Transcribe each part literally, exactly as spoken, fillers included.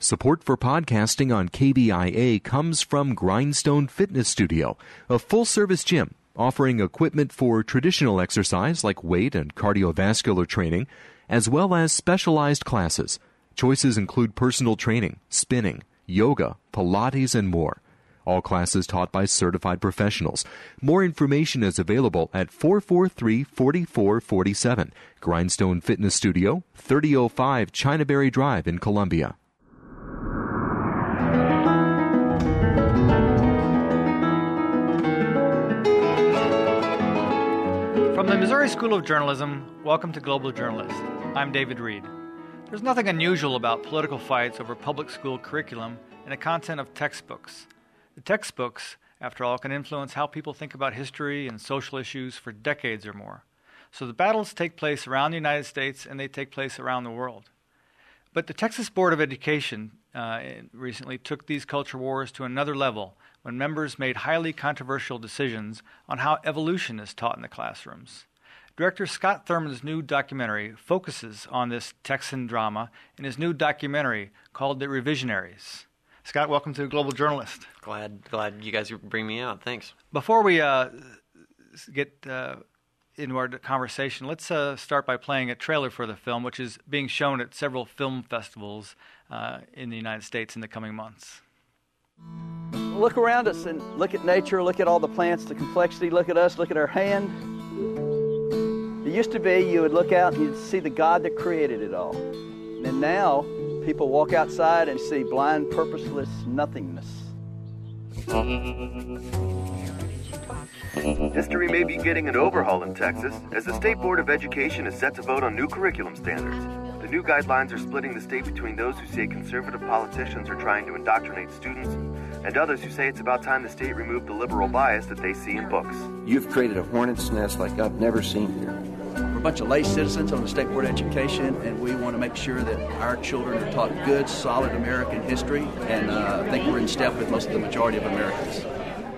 Support for podcasting on K B I A comes from Grindstone Fitness Studio, a full-service gym offering equipment for traditional exercise like weight and cardiovascular training, as well as specialized classes. Choices include personal training, spinning, yoga, Pilates, and more. All classes taught by certified professionals. More information is available at four four three, four four four seven. Grindstone Fitness Studio, thirty oh five Chinaberry Drive in Columbia. From the Missouri School of Journalism, welcome to Global Journalist. I'm David Reed. There's nothing unusual about political fights over public school curriculum and the content of textbooks. The textbooks, after all, can influence how people think about history and social issues for decades or more. So the battles take place around the United States and they take place around the world. But the Texas Board of Education uh, recently took these culture wars to another level when members made highly controversial decisions on how evolution is taught in the classrooms. Director Scott Thurman's new documentary focuses on this Texan drama in his new documentary called The Revisionaries. Scott, welcome to Global Journalist. Glad glad you guys bring me out. Thanks. Before we uh, get uh, into our conversation, let's uh, start by playing a trailer for the film, which is being shown at several film festivals uh, in the United States in the coming months. Look around us and look at nature, look at all the plants, the complexity, look at us, look at our hand. It used to be you would look out and you'd see the God that created it all. And now people walk outside and see blind, purposeless nothingness. History may be getting an overhaul in Texas as the State Board of Education is set to vote on new curriculum standards. The new guidelines are splitting the state between those who say conservative politicians are trying to indoctrinate students and others who say it's about time the state remove the liberal bias that they see in books. You've created a hornet's nest like I've never seen here. We're a bunch of lay citizens on the State Board of Education, and we want to make sure that our children are taught good, solid American history, and uh, I think we're in step with most of the majority of Americans.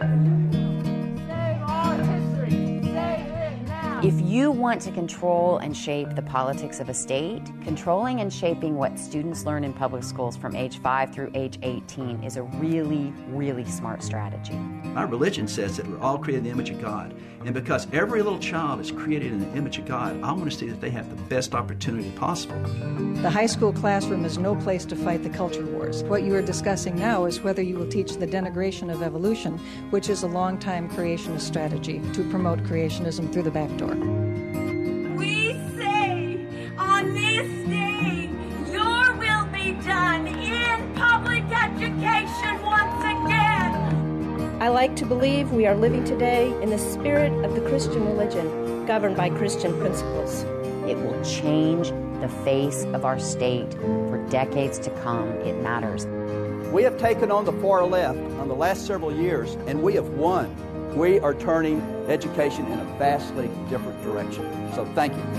If you want to control and shape the politics of a state, controlling and shaping what students learn in public schools from age five through age eighteen is a really, really smart strategy. My religion says that we're all created in the image of God. And because every little child is created in the image of God, I want to see that they have the best opportunity possible. The high school classroom is no place to fight the culture wars. What you are discussing now is whether you will teach the denigration of evolution, which is a long-time creationist strategy to promote creationism through the back door. We say on this day, your will be done in public education once again. I like to believe we are living today in the spirit of the Christian religion, governed by Christian principles. It will change the face of our state for decades to come. It matters. We have taken on the far left on the last several years, and we have won. We are turning education in a vastly different direction. So thank you.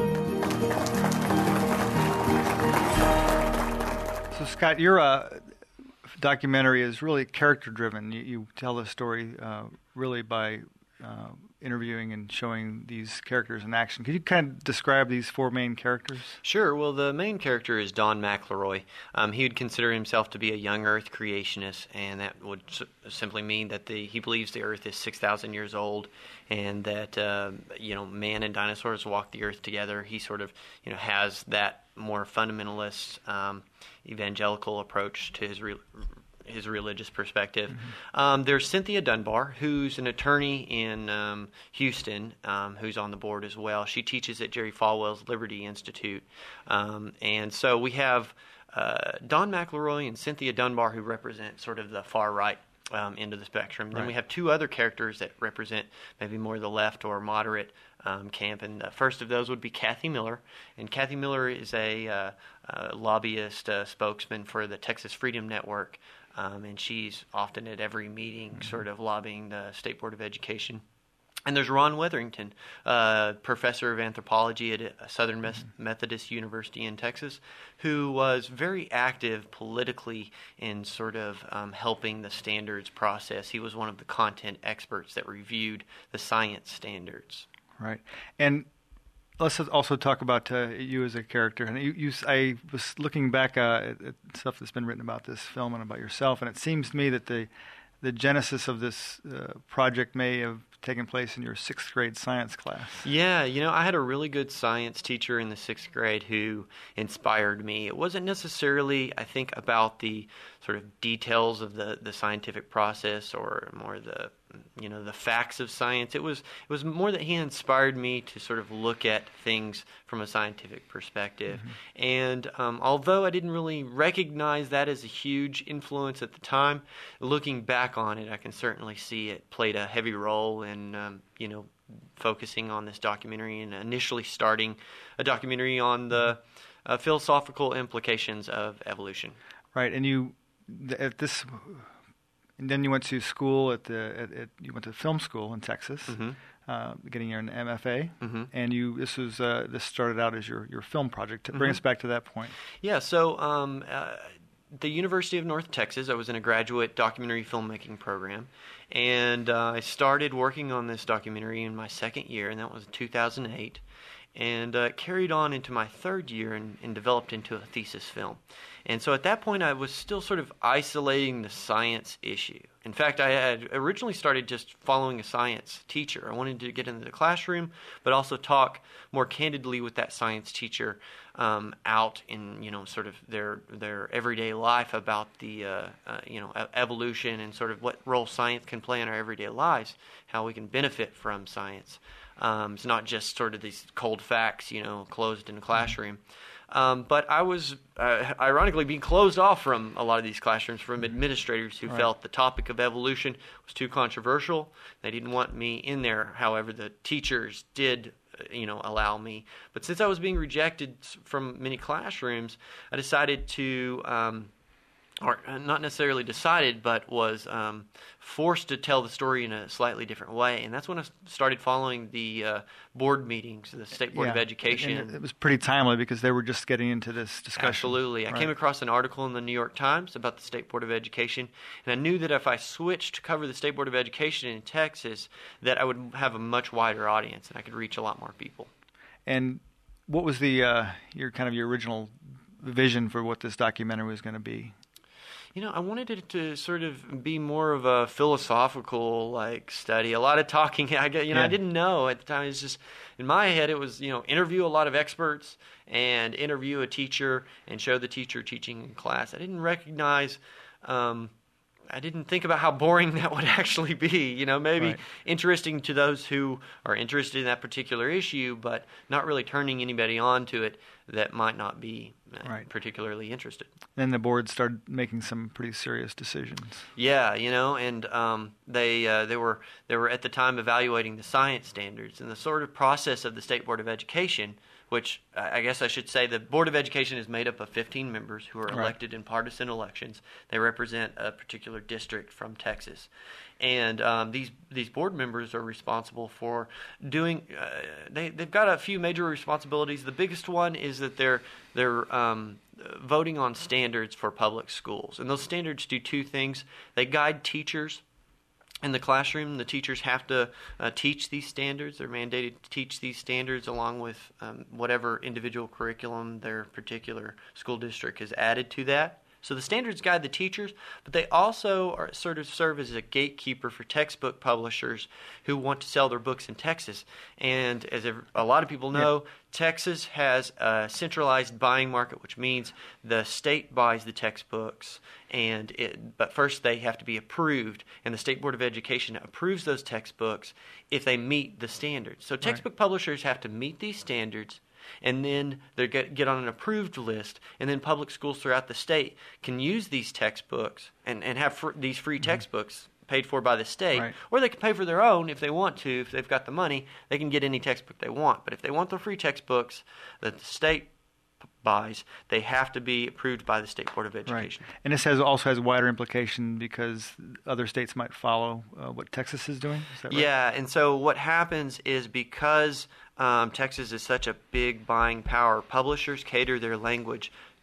So Scott, your uh, documentary is really character-driven. You, you tell the story uh, really by uh, interviewing and showing these characters in action. Could you kind of describe these four main characters? Sure. Well, the main character is Don McElroy. Um, he would consider himself to be a young Earth creationist, and that would s- simply mean that the, he believes the Earth is six thousand years old, and that uh, you know man and dinosaurs walked the Earth together. He sort of you know has that more fundamentalist um, evangelical approach to his re- his religious perspective. Mm-hmm. Um, there's Cynthia Dunbar, who's an attorney in um, Houston, um, who's on the board as well. She teaches at Jerry Falwell's Liberty Institute. Um, and so we have uh, Don McElroy and Cynthia Dunbar, who represent sort of the far right um, end of the spectrum. Right. Then we have two other characters that represent maybe more the left or moderate um, camp. And the first of those would be Kathy Miller. And Kathy Miller is a, uh, a lobbyist uh, spokesman for the Texas Freedom Network. Um, and she's often at every meeting mm-hmm. sort of lobbying the State Board of Education. And there's Ron Wetherington, uh, professor of anthropology at Southern mm-hmm. Methodist University in Texas, who was very active politically in sort of um, helping the standards process. He was one of the content experts that reviewed the science standards. Right. And let's also talk about uh, you as a character. And you, you, I was looking back uh, at, at stuff that's been written about this film and about yourself, and it seems to me that the the genesis of this uh, project may have taken place in your sixth grade science class. Yeah, you know, I had a really good science teacher in the sixth grade who inspired me. It wasn't necessarily, I think, about the sort of details of the, the scientific process or more the, you know, the facts of science. It was it was more that he inspired me to sort of look at things from a scientific perspective. Mm-hmm. And um, although I didn't really recognize that as a huge influence at the time, looking back on it, I can certainly see it played a heavy role in, um, you know, focusing on this documentary and initially starting a documentary on the uh, philosophical implications of evolution. Right, and you at this. And then you went to school at the at, at, you went to film school in Texas, mm-hmm. uh, getting your M F A, mm-hmm. and you this was uh, this started out as your, your film project. Bring mm-hmm. us back to that point. Yeah, so um, uh, the University of North Texas, I was in a graduate documentary filmmaking program, and uh, I started working on this documentary in my second year, and that was in two thousand eight, and uh, carried on into my third year and, and developed into a thesis film. And so at that point, I was still sort of isolating the science issue. In fact, I had originally started just following a science teacher. I wanted to get into the classroom, but also talk more candidly with that science teacher um, out in, you know, sort of their their everyday life about the, uh, uh, you know, evolution and sort of what role science can play in our everyday lives, how we can benefit from science. Um, it's not just sort of these cold facts, you know, closed in a classroom. Um, but I was, uh, ironically, being closed off from a lot of these classrooms from administrators who right. felt the topic of evolution was too controversial. They didn't want me in there. However, the teachers did, uh, you know, allow me. But since I was being rejected from many classrooms, I decided to, um, or not necessarily decided, but was um, forced to tell the story in a slightly different way. And that's when I started following the uh, board meetings, the State Board yeah. of Education. And it was pretty timely because they were just getting into this discussion. Absolutely. I right. came across an article in the New York Times about the State Board of Education, and I knew that if I switched to cover the State Board of Education in Texas, that I would have a much wider audience and I could reach a lot more people. And what was the uh, your kind of your original vision for what this documentary was going to be? You know, I wanted it to sort of be more of a philosophical like study. A lot of talking. I get, you know, yeah. I didn't know at the time. It's just in my head. It was, you know, interview a lot of experts and interview a teacher and show the teacher teaching in class. I didn't recognize. Um, I didn't think about how boring that would actually be. You know, maybe right. interesting to those who are interested in that particular issue, but not really turning anybody on to it that might not be uh, right. particularly interested. Then the board started making some pretty serious decisions. Yeah, you know, and um, they uh, they were they were at the time evaluating the science standards and the sort of process of the State Board of Education, which I guess I should say the Board of Education is made up of fifteen members who are elected right. in partisan elections. They represent a particular district from Texas. And um, these these board members are responsible for doing. Uh, they they've got a few major responsibilities. The biggest one is that they're they're um, voting on standards for public schools, and those standards do two things. They guide teachers in the classroom. The teachers have to uh, teach these standards. They're mandated to teach these standards along with um, whatever individual curriculum their particular school district has added to that. So the standards guide the teachers, but they also are sort of serve as a gatekeeper for textbook publishers who want to sell their books in Texas. And as a lot of people know, yeah. Texas has a centralized buying market, which means the state buys the textbooks, and it, but first they have to be approved, and the State Board of Education approves those textbooks if they meet the standards. So textbook right. publishers have to meet these standards, and then they get, get on an approved list, and then public schools throughout the state can use these textbooks and, and have fr- these free mm-hmm. textbooks paid for by the state, right. or they can pay for their own if they want to. If they've got the money, they can get any textbook they want. But if they want the free textbooks that the state buys, they have to be approved by the State Board of Education. Right. And this has also has wider implication because other states might follow uh, what Texas is doing? Is that right? Yeah, and so what happens is because um, Texas is such a big buying power, publishers cater their language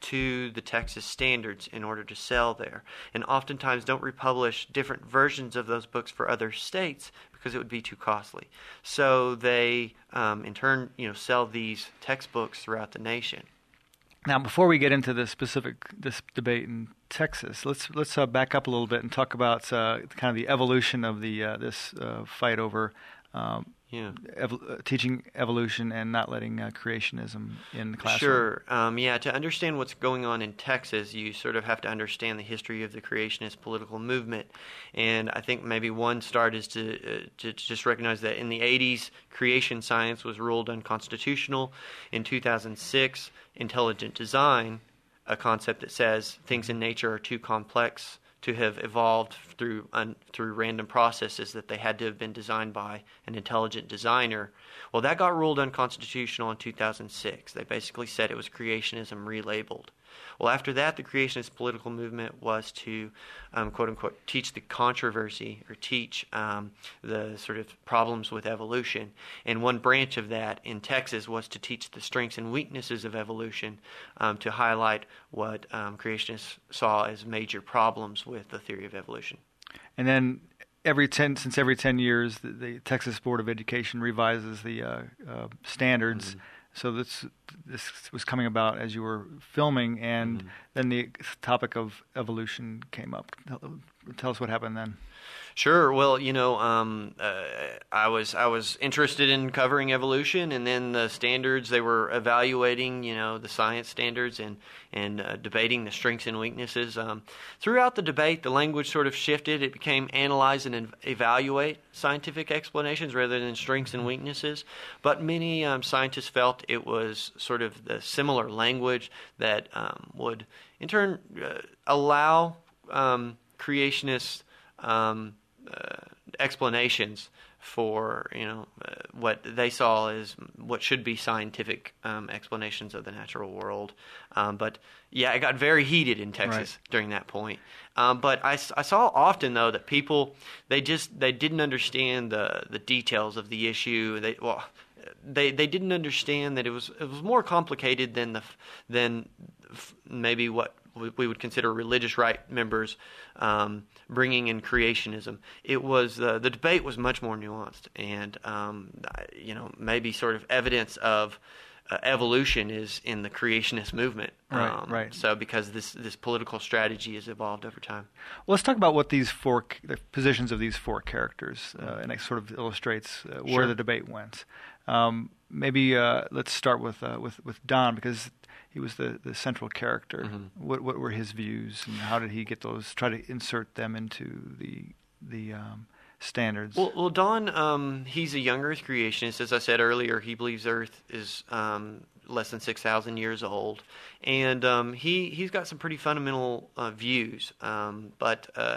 to the Texas standards in order to sell there, and oftentimes don't republish different versions of those books for other states because it would be too costly. So they, um, in turn, you know, sell these textbooks throughout the nation. Now, before we get into the specific this debate in Texas, let's let's uh, back up a little bit and talk about uh, kind of the evolution of the uh, this uh, fight over um, yeah. ev- uh, teaching evolution and not letting uh, creationism in the classroom. Sure. Um, yeah, to understand what's going on in Texas, you sort of have to understand the history of the creationist political movement. And I think maybe one start is to, uh, to just recognize that in the eighties, creation science was ruled unconstitutional. In two thousand six, intelligent design, a concept that says things in nature are too complex to have evolved through un, through random processes, that they had to have been designed by an intelligent designer. Well, that got ruled unconstitutional in two thousand six. They basically said it was creationism relabeled. Well, after that, the creationist political movement was to, um, quote unquote, teach the controversy or teach um, the sort of problems with evolution. And one branch of that in Texas was to teach the strengths and weaknesses of evolution, um, to highlight what um, creationists saw as major problems with the theory of evolution. And then every ten since every ten years, the, the Texas Board of Education revises the uh, uh, standards. Mm-hmm. So this this was coming about as you were filming, and mm-hmm. then the topic of evolution came up. Tell us what happened then. Sure. Well, you know, um, uh, I was I was interested in covering evolution, and then the standards, they were evaluating, you know, the science standards and and uh, debating the strengths and weaknesses. Um, throughout the debate, the language sort of shifted. It became analyze and evaluate scientific explanations rather than strengths and weaknesses. But many um, scientists felt it was sort of the similar language that um, would, in turn, uh, allow um, creationists Um, uh, explanations for, you know, uh, what they saw as what should be scientific um, explanations of the natural world. Um, but yeah, it got very heated in Texas right. during that point. Um, but I, I saw often though that people they just they didn't understand the the details of the issue. They well they they didn't understand that it was it was more complicated than the than maybe what we would consider religious right members um, bringing in creationism. It was uh, the debate was much more nuanced, and um, you know, maybe sort of evidence of uh, evolution is in the creationist movement. Right, um, right. So because this this political strategy has evolved over time. Well, let's talk about what these four the positions of these four characters, uh, and it sort of illustrates uh, where Sure. the debate went. Um, maybe uh, let's start with uh, with with Don, because he was the, the central character. Mm-hmm. What what were his views, and how did he get those? Try to insert them into the the um, standards. Well, well, Don, um, he's a young Earth creationist. As I said earlier, he believes Earth is um, less than six thousand years old, and um, he he's got some pretty fundamental uh, views. Um, but uh,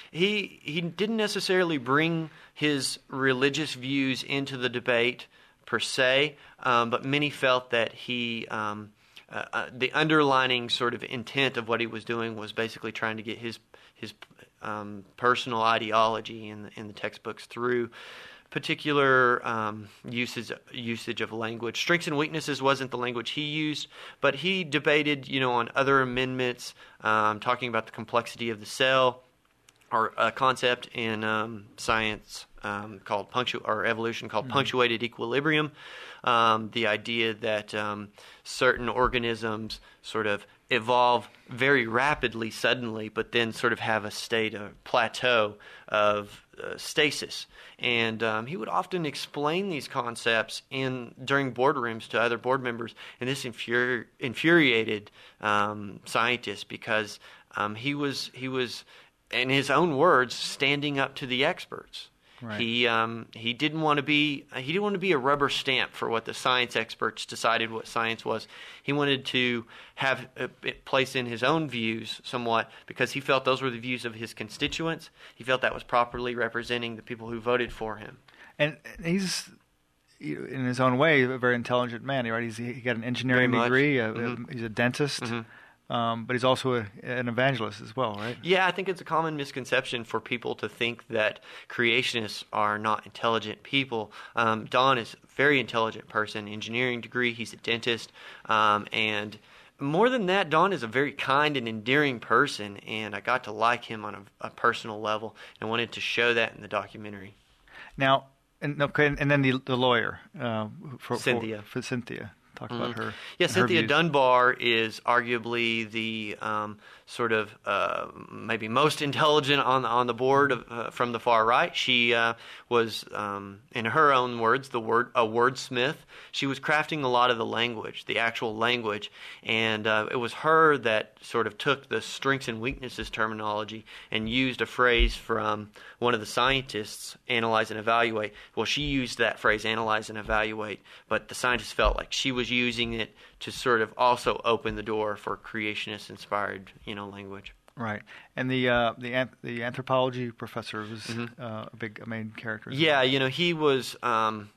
he he didn't necessarily bring his religious views into the debate per se, um, but many felt that he. Um, Uh, uh, the underlining sort of intent of what he was doing was basically trying to get his his um, personal ideology in the, in the textbooks through particular um, usage usage of language. Strengths and weaknesses wasn't the language he used, but he debated, you know, on other amendments, um, talking about the complexity of the cell, or a concept in um, science um, called punctu or evolution called mm-hmm. punctuated equilibrium. Um, the idea that um, certain organisms sort of evolve very rapidly suddenly, but then sort of have a state of plateau of uh, stasis. And um, he would often explain these concepts in during boardrooms to other board members, and this infuri- infuriated um, scientists because um, he was he was, in his own words, standing up to the experts. Right. He um, he didn't want to be he didn't want to be a rubber stamp for what the science experts decided what science was. He wanted to have a place in his own views somewhat, because he felt those were the views of his constituents. He felt that was properly representing the people who voted for him. And he's, in his own way, a very intelligent man. Right? He's he got an engineering degree. Uh, mm-hmm. He's a dentist. Mm-hmm. Um, but he's also a, an evangelist as well, right? Yeah, I think it's a common misconception for people to think that creationists are not intelligent people. Um, Don is a very intelligent person, engineering degree. He's a dentist, um, and more than that, Don is a very kind and endearing person, and I got to like him on a, a personal level, and wanted to show that in the documentary. Now, and okay, and then the the lawyer, uh, for, Cynthia. For, for Cynthia. Talk Mm-hmm. about her. Yeah, her Cynthia views. Dunbar is arguably the um, sort of uh, maybe most intelligent on the, on the board of, uh, from the far right. She uh, was, um, in her own words, the word a wordsmith. She was crafting a lot of the language, the actual language, and uh, it was her that sort of took the strengths and weaknesses terminology and used a phrase from one of the scientists, analyze and evaluate. Well, she used that phrase, analyze and evaluate, but the scientists felt like she was using it to sort of also open the door for creationist-inspired, you know, language. Right, and the uh, the an- the anthropology professor was Mm-hmm. uh, a big a main character. as Yeah, well. you know, he was. Um,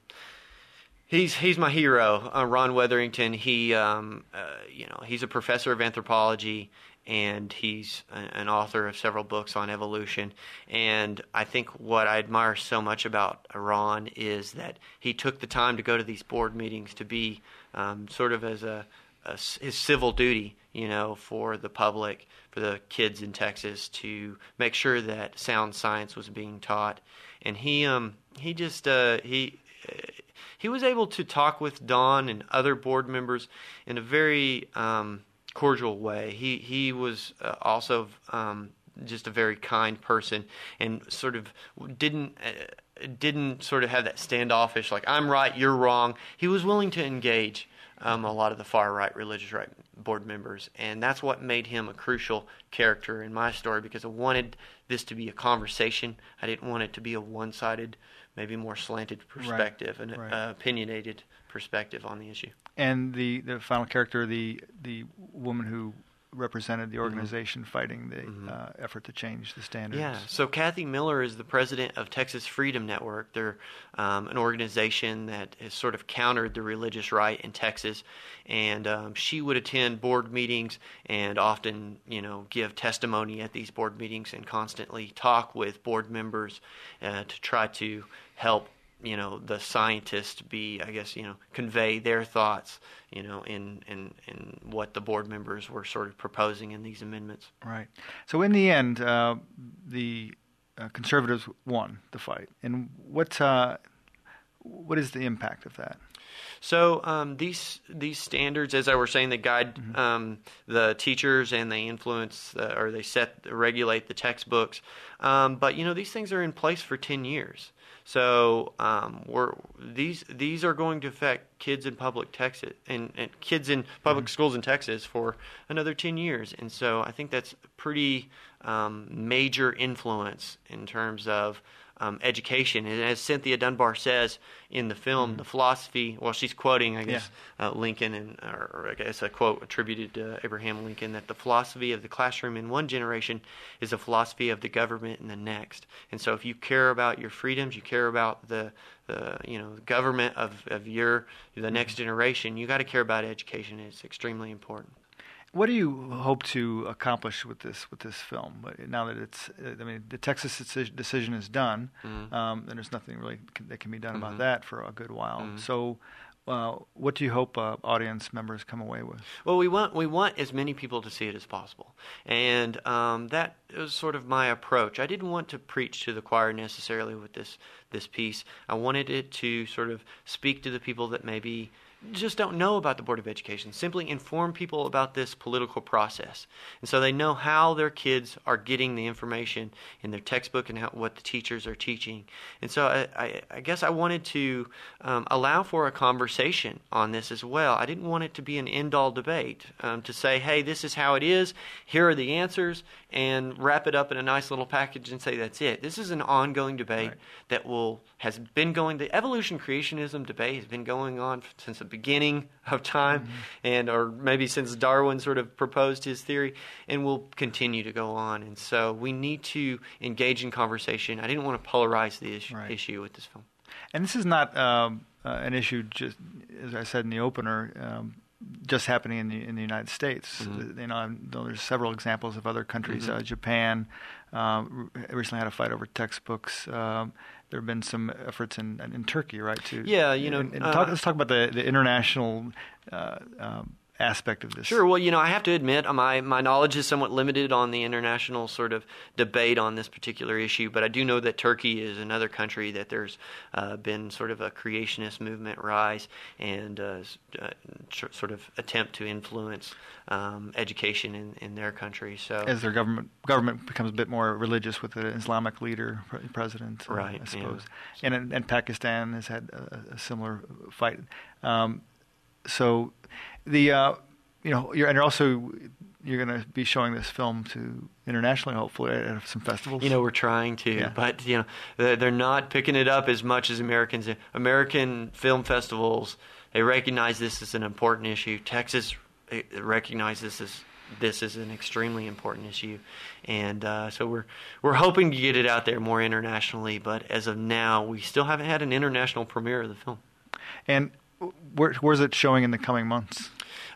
he's he's my hero, uh, Ron Wetherington. He, um, uh, you know, he's a professor of anthropology, and he's a, an author of several books on evolution. And I think what I admire so much about Ron is that he took the time to go to these board meetings to be um, sort of as a, a his civil duty, you know, for the public, for the kids in Texas, to make sure that sound science was being taught. And he um he just uh, he. Uh, He was able to talk with Don and other board members in a very um, cordial way. He he was uh, also um, just a very kind person, and sort of didn't uh, didn't sort of have that standoffish, like I'm right, you're wrong. He was willing to engage um, a lot of the far right religious right board members, and that's what made him a crucial character in my story, because I wanted this to be a conversation. I didn't want it to be a one-sided, maybe more slanted perspective, Right, an right. uh, opinionated perspective on the issue. And the, the final character, the the woman who represented the organization fighting the Mhm. uh, effort to change the standards. Yeah, so Kathy Miller is the president of Texas Freedom Network. They're um, an organization that has sort of countered the religious right in Texas, and um, she would attend board meetings and often, you know, give testimony at these board meetings and constantly talk with board members uh, to try to help, you know, the scientists be, I guess, you know, convey their thoughts, you know, in, in, in what the board members were sort of proposing in these amendments. Right. So in the end, uh, the uh, conservatives won the fight. And what uh, what is the impact of that? So um, these these standards, as I was saying, they guide Mm-hmm. um, the teachers, and they influence uh, or they set regulate the textbooks. Um, but you know, these things are in place for ten years. So um, we're these these are going to affect kids in public Texas and, and kids in public Mm-hmm. schools in Texas for another ten years. And so I think that's a pretty um, major influence in terms of Um, education. And as Cynthia Dunbar says in the film, the philosophy, well, she's quoting, I guess, uh, Lincoln, and or, or I guess a quote attributed to Abraham Lincoln, that the philosophy of the classroom in one generation is the philosophy of the government in the next. And so if you care about your freedoms, you care about the, the you know, government of, of your the next generation, you got to care about education. It's extremely important. What do you hope to accomplish with this with this film? Now that it's, I mean, the Texas decision, decision is done, Mhm. um, and there's nothing really can, that can be done Mhm. about that for a good while. Mhm. So, uh, what do you hope uh, audience members come away with? Well, we want we want as many people to see it as possible, and um, that was sort of my approach. I didn't want to preach to the choir necessarily with this this piece. I wanted it to sort of speak to the people that maybe just don't know about the Board of Education, simply inform people about this political process. And so they know how their kids are getting the information in their textbook and how, what the teachers are teaching. And so I, I, I guess I wanted to um, allow for a conversation on this as well. I didn't want it to be an end-all debate, um, to say, hey, this is how it is, here are the answers, and wrap it up in a nice little package and say that's it. This is an ongoing debate Right. that will has been going, the evolution creationism debate has been going on since the beginning of time, Mm-hmm. and or maybe since Darwin sort of proposed his theory, and will continue to go on. And so we need to engage in conversation. I didn't want to polarize the issue, Right. issue with this film. And this is not um, uh, an issue, just as I said in the opener, um, just happening in the in the United States. Mhm. You know, I know there's several examples of other countries. Mhm. Uh, Japan um, re- recently had a fight over textbooks. Um, there have been some efforts in in Turkey, right? To Yeah, you know, and, and uh, talk, let's talk about the the international uh, um, aspect of this? Sure. Well, you know, I have to admit, my my knowledge is somewhat limited on the international sort of debate on this particular issue, but I do know that Turkey is another country that there's uh, been sort of a creationist movement rise and uh, uh, sort of attempt to influence um, education in, in their country. So as their government government becomes a bit more religious with an Islamic leader, president, right? I suppose. Yeah. And and Pakistan has had a, a similar fight. Um, so the uh, you know you're and you're also you're going to be showing this film to internationally, hopefully, at some festivals. You know, we're trying to, yeah. but you know, they're, they're not picking it up as much as Americans. American film festivals, they recognize this as an important issue. Texas recognizes this this is an extremely important issue, and uh, so we're we're hoping to get it out there more internationally. But as of now, we still haven't had an international premiere of the film. And where, where's it showing in the coming months?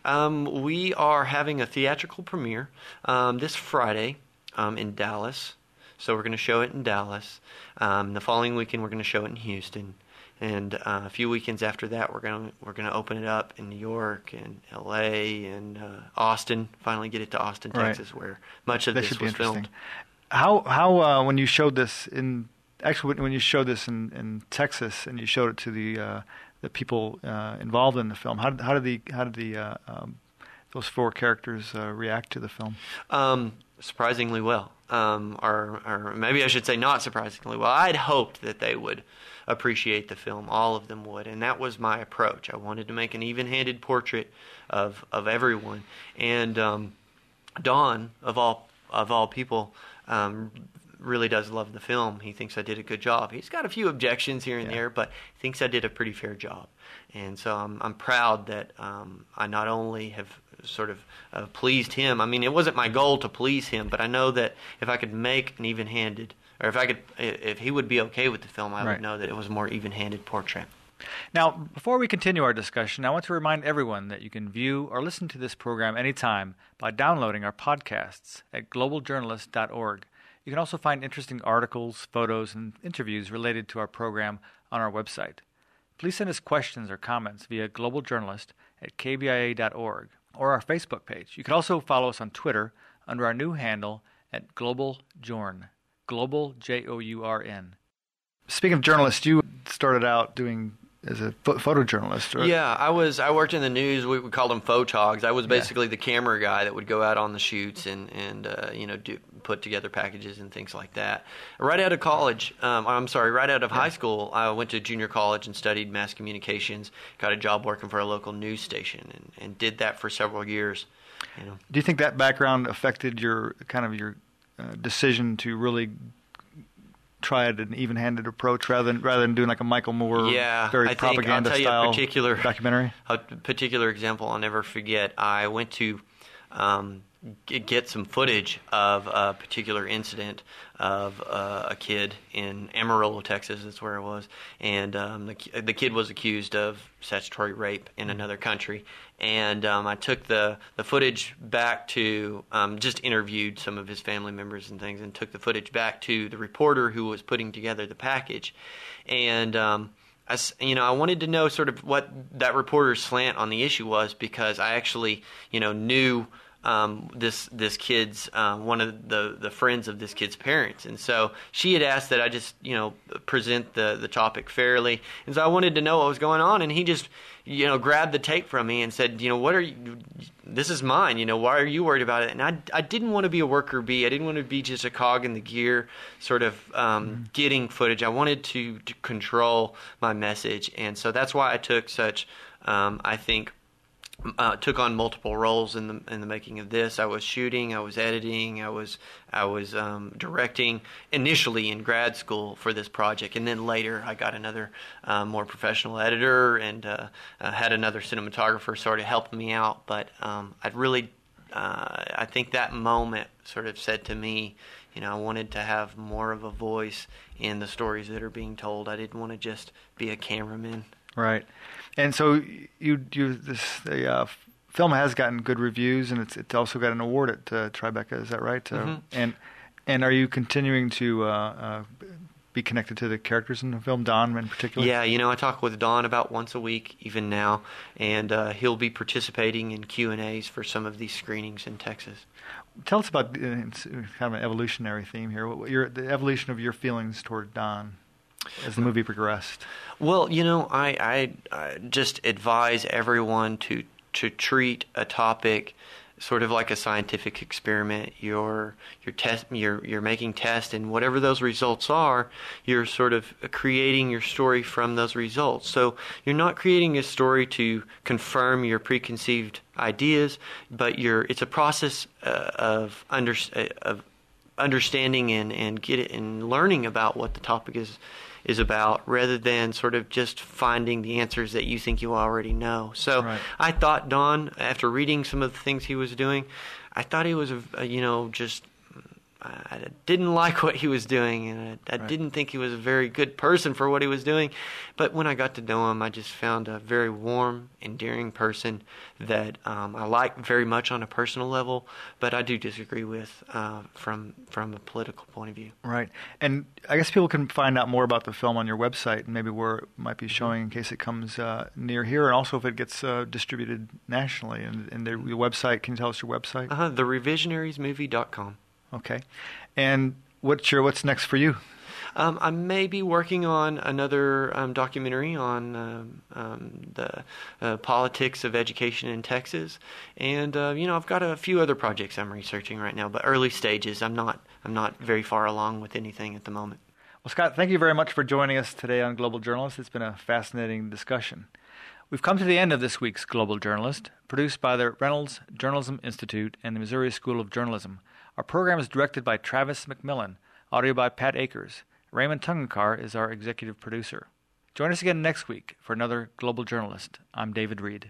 Um, we are having a theatrical premiere um, this Friday um, in Dallas. So we're going to show it in Dallas. Um, the following weekend, we're going to show it in Houston. And uh, a few weekends after that, we're going to we're going to open it up in New York and L A and uh, Austin. Finally, get it to Austin, Texas, right. where much of that this should be was interesting. filmed. How how uh, when you showed this in actually when you showed this in, in Texas and you showed it to the uh, the people uh, involved in the film, how did how did the how did the uh, um, those four characters uh, react to the film? Um, surprisingly well, um, or or maybe I should say not surprisingly well. I'd hoped that they would appreciate the film, all of them would, and that was my approach. I wanted to make an even-handed portrait of of everyone, and um, Don, of all of all people, um, really does love the film. He thinks I did a good job. He's got a few objections here and yeah. there, but thinks I did a pretty fair job, and so I'm I'm proud that um, I not only have sort of uh, pleased him. I mean, it wasn't my goal to please him, but I know that if I could make an even-handed Or if I could, if he would be okay with the film, I right. would know that it was a more even-handed portrait. Now, before we continue our discussion, I want to remind everyone that you can view or listen to this program anytime by downloading our podcasts at global journalist dot org. You can also find interesting articles, photos, and interviews related to our program on our website. Please send us questions or comments via globaljournalist at k b i a dot org or our Facebook page. You can also follow us on Twitter under our new handle at globaljorn. Global, J O U R N. Speaking of journalists, you started out doing as a ph- photojournalist, right? Yeah, I was. I worked in the news. We, we called them photogs. I was basically yeah. the camera guy that would go out on the shoots and and uh, you know do, put together packages and things like that. Right out of college, um, I'm sorry, right out of yeah. high school, I went to junior college and studied mass communications. Got a job working for a local news station and, and did that for several years. You know. Do you think that background affected your kind of your Uh, decision to really try an even-handed approach rather than rather than doing like a Michael Moore, yeah, very I think, propaganda I'll tell style you a particular, documentary? A particular example I'll never forget. I went to um, get some footage of a particular incident of uh, a kid in Amarillo, Texas. That's where it was, and um, the the kid was accused of statutory rape in another country. And um, I took the, the footage back to, um, just interviewed some of his family members and things, and took the footage back to the reporter who was putting together the package. And, um, I, you know, I wanted to know sort of what that reporter's slant on the issue was, because I actually, you know, knew um, this this kid's, uh, one of the, the friends of this kid's parents. And so she had asked that I just, you know, present the, the topic fairly. And so I wanted to know what was going on, and he just, you know, grabbed the tape from me and said, you know, what are you, this is mine, you know, why are you worried about it? And I, I didn't want to be a worker bee. I didn't want to be just a cog in the gear, sort of um, mm-hmm. getting footage. I wanted to, to control my message. And so that's why I took such, um, I think, Uh, took on multiple roles in the in the making of this. I was shooting, I was editing, I was I was um, directing initially in grad school for this project, and then later I got another uh, more professional editor and uh, uh, had another cinematographer sort of help me out. But um, I'd really, uh, I think that moment sort of said to me, you know, I wanted to have more of a voice in the stories that are being told. I didn't want to just be a cameraman. Right, and so you you this the uh, film has gotten good reviews, and it's it's also got an award at uh, Tribeca. Is that right? Mm-hmm. Uh, and and are you continuing to uh, uh, be connected to the characters in the film, Don in particular? Yeah, you know, I talk with Don about once a week, even now, and uh, he'll be participating in Q and A's for some of these screenings in Texas. Tell us about uh, it's kind of an evolutionary theme here. What, your, the evolution of your feelings toward Don as the movie progressed. Well, you know, I, I, I just advise everyone to to treat a topic sort of like a scientific experiment. You're you're test you're you're making tests, and whatever those results are, you're sort of creating your story from those results. So you're not creating a story to confirm your preconceived ideas, but you're it's a process uh, of under uh, of understanding and and get it and learning about what the topic is. is about, rather than sort of just finding the answers that you think you already know. So right. I thought Don, after reading some of the things he was doing, I thought he was, a, a, you know, just, I didn't like what he was doing, and I, I right. didn't think he was a very good person for what he was doing. But when I got to know him, I just found a very warm, endearing person that um, I like very much on a personal level, but I do disagree with uh, from from a political point of view. Right. And I guess people can find out more about the film on your website, and maybe where it might be showing in case it comes uh, near here, and also if it gets uh, distributed nationally. And, and the, your website, can you tell us your website? Uh-huh, the revisionaries movie dot com. Okay. And what's your, what's next for you? Um, I may be working on another um, documentary on um, um, the uh, politics of education in Texas, and uh, you know, I've got a few other projects I'm researching right now, but early stages. I'm not I'm not very far along with anything at the moment. Well, Scott, thank you very much for joining us today on Global Journalist. It's been a fascinating discussion. We've come to the end of this week's Global Journalist, produced by the Reynolds Journalism Institute and the Missouri School of Journalism. Our program is directed by Travis McMillan, audio by Pat Akers. Raymond Tungenkar is our executive producer. Join us again next week for another Global Journalist. I'm David Reed.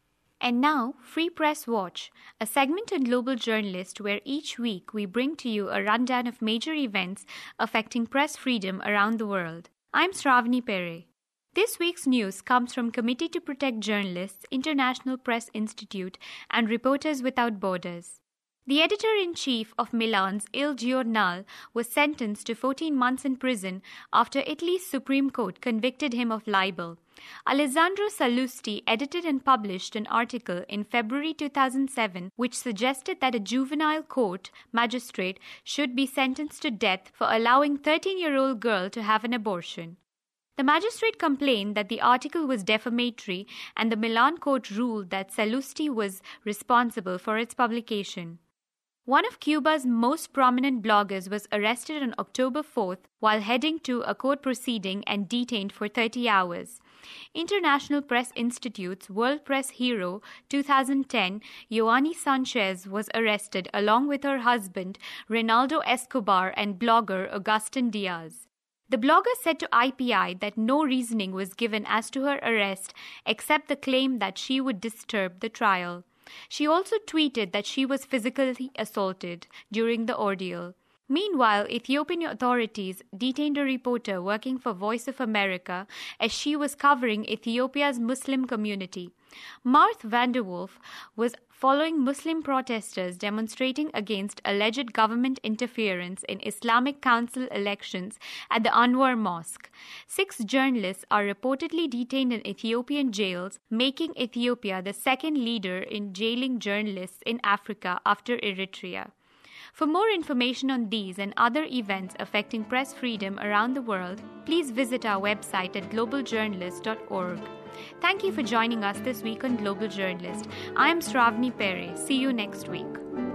And now, Free Press Watch, a segment on Global Journalist where each week we bring to you a rundown of major events affecting press freedom around the world. I'm Shravani Pere. This week's news comes from Committee to Protect Journalists, International Press Institute, and Reporters Without Borders. The editor-in-chief of Milan's Il Giornale was sentenced to fourteen months in prison after Italy's Supreme Court convicted him of libel. Alessandro Sallusti edited and published an article in February two thousand seven which suggested that a juvenile court magistrate should be sentenced to death for allowing a thirteen-year-old girl to have an abortion. The magistrate complained that the article was defamatory, and the Milan court ruled that Sallusti was responsible for its publication. One of Cuba's most prominent bloggers was arrested on October fourth while heading to a court proceeding and detained for thirty hours. International Press Institute's World Press Hero two thousand ten, Yoani Sanchez, was arrested along with her husband, Reynaldo Escobar, and blogger Augustin Diaz. The blogger said to I P I that no reasoning was given as to her arrest except the claim that she would disturb the trial. She also tweeted that she was physically assaulted during the ordeal. Meanwhile, Ethiopian authorities detained a reporter working for Voice of America as she was covering Ethiopia's Muslim community. Marth Vanderwolf was following Muslim protesters demonstrating against alleged government interference in Islamic Council elections at the Anwar Mosque. Six journalists are reportedly detained in Ethiopian jails, making Ethiopia the second leader in jailing journalists in Africa after Eritrea. For more information on these and other events affecting press freedom around the world, please visit our website at global journalist dot org. Thank you for joining us this week on Global Journalist. I am Shravani Pere. See you next week.